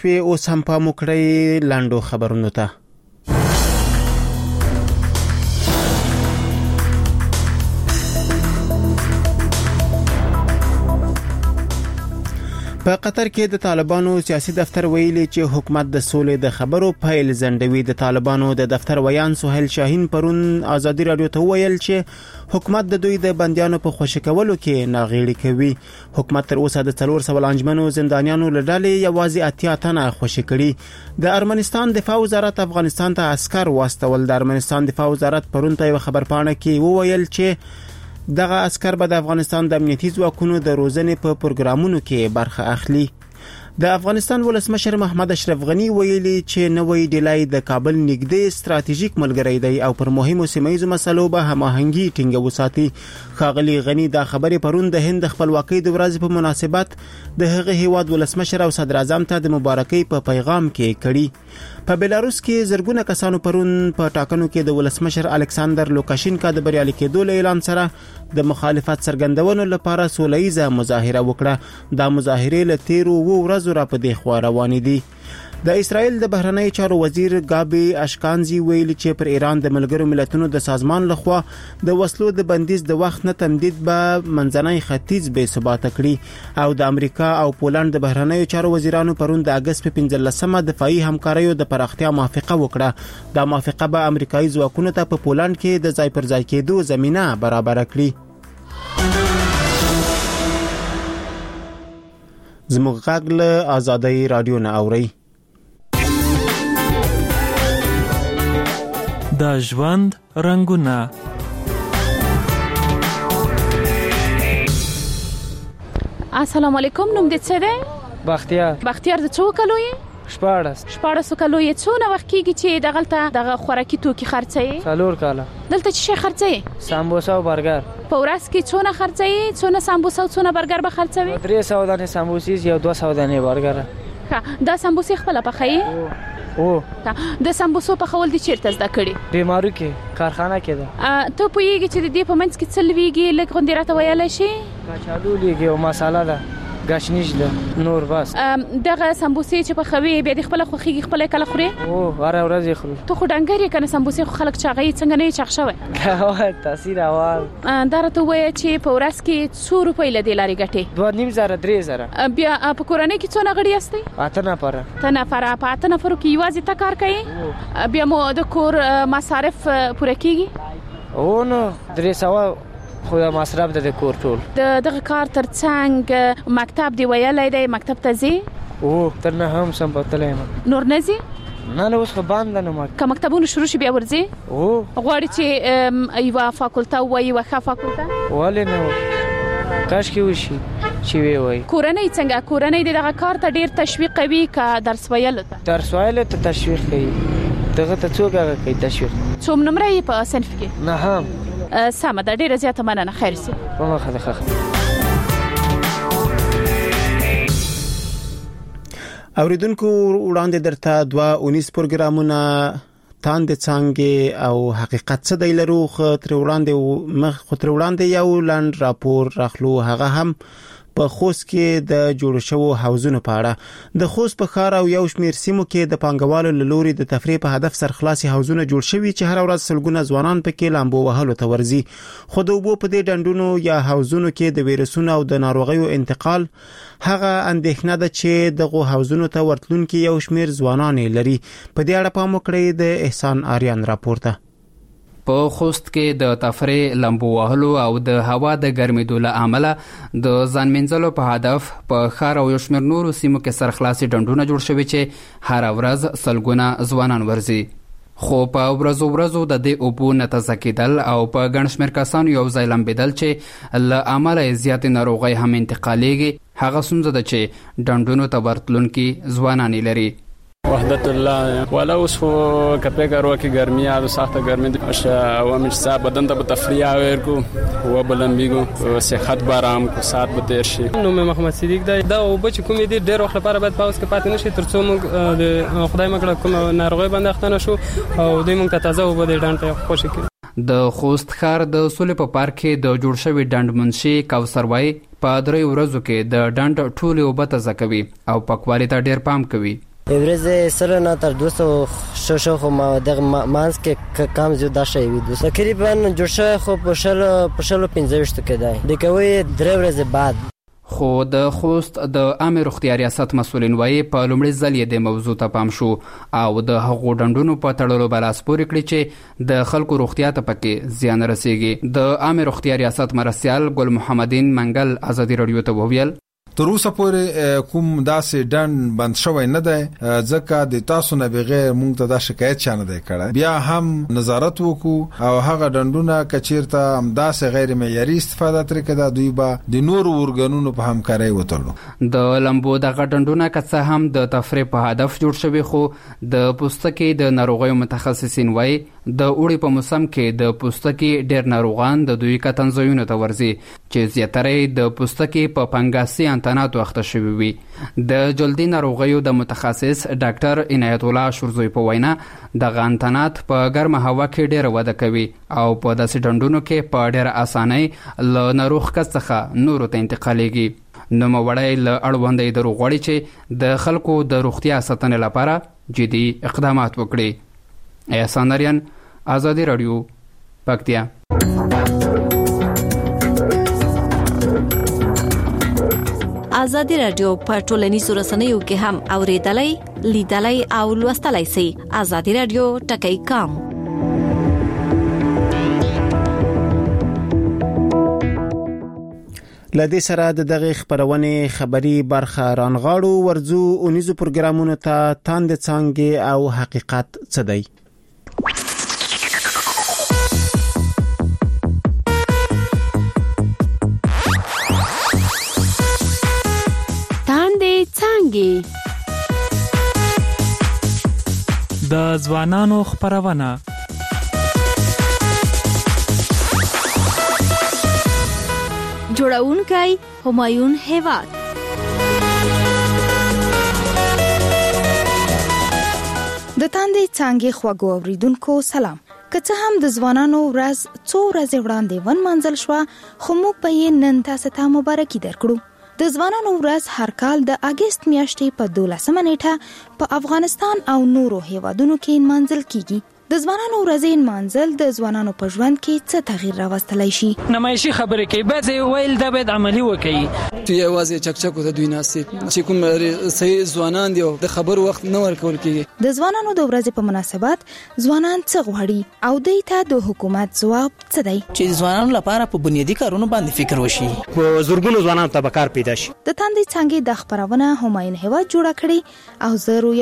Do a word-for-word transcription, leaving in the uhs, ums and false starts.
په اوس هم پام وکړئ لاندو خبرونو ته. په قطر کې د طالبانو سیاسي دفتر ویلي چې حکومت د سولې د خبرو پیل زندوي. د طالبانو د دفتر ویان سهیل شاهین پرون آزادي رادیو ته ویل چې حکومت د دوی د بندیانو په خوشی کولو کې ناغېړي کوي. حکومت تر اوسه د څلور سوه انجمنو زندانیانو له ډلې یوازې اتیا تنه خوشی کړي. د ارمنستان دفاع وزارت افغانستان ته عسكر واستول. د ارمنستان دفاع وزارت پرون ته یو خبرپاڼه کې وویل چې دغه عسكر به د افغانستان د امنیتي ځواکونو د روزنې په پروګرامونو کې برخه اخلي. د افغانستان ولسمشر محمد اشرف غنی ویلي چې نوې ډیلای د کابل نږدې ستراتیژیک ملګری دی او پر مهمو سیمایي مسلو به هماهنګي ټینګه وساتي. ښاغلي غنی دا خبرې پرون د هند خپلواکۍ د ورځې په مناسبت د هغه هیواد ولسمشر او صدر اعظم ته د مبارکۍ په پیغام کې کړي. په بلاروس کې زرګونه کسانو پرون په ټاکنو کې د ولسمشر الکساندر لوکاشینکا د بریالي کېدو له اعلان سره د مخالفت څرګندونو لپاره سولهییزه مظاهره وکړه. دا مظاهره له تیرو و ورځو را په دې خوا روانې دي. د اسرائیل د بهرنی چارو وزیر گابی اشکانزی ویلي چې پر ایران د ملګرو ملتونو د سازمان لخوا د وسلو د بندیز د وخت نه تمدید به منځنی ختیځ به ثبات کړي او د امریکا او پولند د بهرنی چارو وزیرانو پرون د اگست په پنځلسمه دفاعي همکاریو د پراختیا موافقه وکړه. دا موافقه به امریکایي ځواکونو ته په پولند کې د ځای پر ځای کېدو زمينه برابر کړي. زموږ غږ له آزادۍ رادیو نه اوري. د ژوند رنگونه. السلام علیکم. نوم دې څه دی؟ بختیار. بختیار د څو کالو یې؟ شپاړس. شپاړس کالو یې. څونه وخت کېږي چې دغلته دغه خوراکي توکي خرڅوي؟ څلور کاله. دلته څه شی خرڅوي؟ سامبوسا او برګر. په ورځ کې څونه خرڅوي؟ څونه سامبوسا او څونه برګر به خرڅوي؟ درې سوه دانې سامبوسې یو دوه سوه دانې برګر. ښه، دا سامبوسې خپله پخوي؟ او د سامبوسو پخول دي چیرته زده کړي؟ بیمارو کې کارخانه کې ده. ته پوهیږي چې د دې په منځ کې څه لویږي؟ لږ غوندې راته ویلی شي؟ کچالو لویږي او مساله ده، ګشنیج ده، نور بس. دغه سامبوسې چې پخوي بیا د خپله خوښېږي خپله یې کله خورې؟ او هره ورځ یې خورو. ته خو ډنګر یې که نه؟ سامبوسې خو خلک چاغوي، څنګه نه یې چاغ شوی؟ تاثیر اول. دا راته ووایه چې په ورځ کې څو روپۍ له دې لارې ګټې؟ دوه نیم زره درې زره. بیا په کورنۍ کې څو نغړي یاستئ؟ اته نفره. اته نفره. په اته نفرو کې یوازې ته کار کوې؟ بیا مو د کور مصارف پوره کېږي؟ او نو درې سوه خو دا مصرف ده د کور ټول. د دغه کار تر څنګ مکتب دی ویلی دی؟ مکتب ته ځې؟ او تر نه هم سم بتلی یم. نور نه ځې؟ نه نه اوس خو بند ده. نو که مکتبونه شروع شي بیا ورځې؟ او غواړي چې یوه فاکولته ووایي، یوه ښه فاکولته؟ ولې نه، کاشکې وشي چې وی وایي. کورنۍ څنګه؟ کورنۍ د دغه کار ته ډېر تشویق کوي که درس ویلو ته؟ درس ویلو ته تشویق کوي. دغه ته څوک هغه کوي تشویق؟ څوم نمره یې په صنف کې؟ نه هم. سمه ده، ډېره زیاته مننه. خیر سي. په مخه ده. ښه. اوریدونکو وړاندې درته دوه اونیس پروګرامونه تاندې څانګې او حقیقت څه دی لرو. خو تر وړاندې مخ خو تر وړاندې یو لاند راپور راخلو. هغه هم په خوست کې د جوړ شوو حوزونو په اړه. د خوست په ښار او یو شمېر سیمو کې د پانګوالو له لوري د تفریح په هدف سرخلاصي حوزونه جوړ شوي چې هر ورځ سلګونه ځوانان پکې لامبو وهلو ته ورځي. خو د اوبو په دې ډنډونو یا حوزونو کې د ویروسونو او د ناروغیو انتقال هغه اندېښنه ده چې دغه حوزونو ته ورتلونکي یو شمېر ځوانان لري. په دې اړه پام وکړئ د احسان آریان راپورته. په خوست کې د تفریح، لامبو وهلو او د هوا د ګرمېدو له امله د ځان مینځلو په هدف په ښار او یو شمېر نورو سیمو کې سرخلاصي ډنډونه جوړ شوي چې هره ورځ سلګونه ځوانان ورځي. خو په ورځو ورځو د دې اوبو نه تازه کېدل او په ګڼ شمېر کسانو یو ځای لمبېدل چې له امله یې زیاتې ناروغۍ هم انتقالېږي هغه ستونزه ده چې ډنډونو ته ورتلونکي ځوانان لري. وحدت الله ولا اوس خو کپې کارو کې ګرمي او سخته ګرمي او مش صاحب بدن ته تفریح ورکو هو بلنبیګو صحت بارام کو سات به تیر شي. نو محمد صدیق دا دا او بچ کومې دي ډېر وخت لپاره باید پاوس کې پاتې نشي ترڅو موږ د خدای مکړه کوم ناروغي باندې اخته نشو او دوی موږ ته تازه او بده ډانټه خوشی کړي. د خوست ښار د سولې په پارک کې د جوړ شوی ډنډ منشي کوثر وای په درې ورځو کې د ډنډ ټولې اوبه تازه کوي او پاکوالي ته ډېر پام کوي. ورځ سره نه تر دوه سوه شاوخوا خو ما دغه منځ کې کم زیات دا شی وي تقریبا جوړ شوی خو په شلو په شلو پنځه ویشتو کې دی د کوي درې ورځې بعد. خو د خوست د عامه روغتیا ریاست مسؤلین وایي په لومړي ځل یې د موضوع ته پام شو او د هغو ډنډونو په تړلو بلاس پورې کړی چې د خلکو روغتیا ته پکې زیان رسیږي. د عامه روغتیا ریاست مرستیال ګل محمدین منګل ازادي رادیو ته وویل تر اوسه پورې کوم داسې ډند بند شوی نه دی ځکه د تاسو نه بغیر موږ ته دا شکایت چانه دی کړی. بیا هم نظارت وکړو او هغه ډندونه کچیرته همداسې غیر معیاري استفاده ترې کړه دوی به د نورو ارګانونو په همکارۍ وتړو. د لمبو دغه ډندونه که څه هم د تفریح په هدف جوړ شوي خو د پوستکي د ناروغیو متخصصین وایي د اوړي په موسم کې د پوستکي ډېر ناروغان د دوی کتنځایونو ته ورځي چې زیاتره د پوستکي په فنګاسي انتاناتو اخته شوي وي. د جلدي ناروغیو د متخصص ډاکټر عنایت الله شورزوی په وینا دغه انتانات په ګرمه هوا کې ډېره وده کوي او په داسې ډنډونو کې په ډېره اسانۍ له ناروغ کس څخه نورو ته انتقالیږي. نوموړی له اړوندې دروغ غواړي چې د خلکو د روغتیا ساتنې لپاره جدي اقدامات وکړي. احسان نریان آزادی رادیو پکتیا. آزادی رادیو په ټولنیزو رسنیو کې هم اوریدلای لیدلای او لوستلای شئ. آزادی رادیو ټکی کام لدې سره د دغه خبرونه خبري برخه رانغاړو ورزو اونیزو پروګرامونو ته تاند څنګه او حقیقت څه دی. د ځوانانو خبرونه جوړونکی همایون هیواد. د تاندې څنګه خواږو اوریدونکو سلام. که څه هم د ځوانانو ورځ څو ورځې وړاندې ون منځل شو خو موږ به یې نن تاسو ته مبارکي درکړو. د ځوانانو ورځ هر کال د اگست میاشتې په دولسمه نیټه په افغانستان او نورو هیوادونو کې منځل کیږي. د ځوانانو ورځې منځل د ځوانانو په ژوند کې څه تغییر راوستلای شي؟ نمایشي خبرې کوي بعضې ویل دا باید عملي وکړي. تو یوازې چکچکو ته دوی ناستې چې کوم صحیح ځوانان دي د خبرو وخت نه ورکول کیږي. د ځوانانو د ورځې په مناسبت ځوانان څه غواړي او دوی ته د حکومت ځواب څه دی؟ چې ځوانانو لپاره په بنیادي کارونو باندې فکر وشي، په زورګونو ځوانانو ته به کار پیدا شي. د تاندې څنګه د خبرونه همایون هیواد جوړه کړي او زه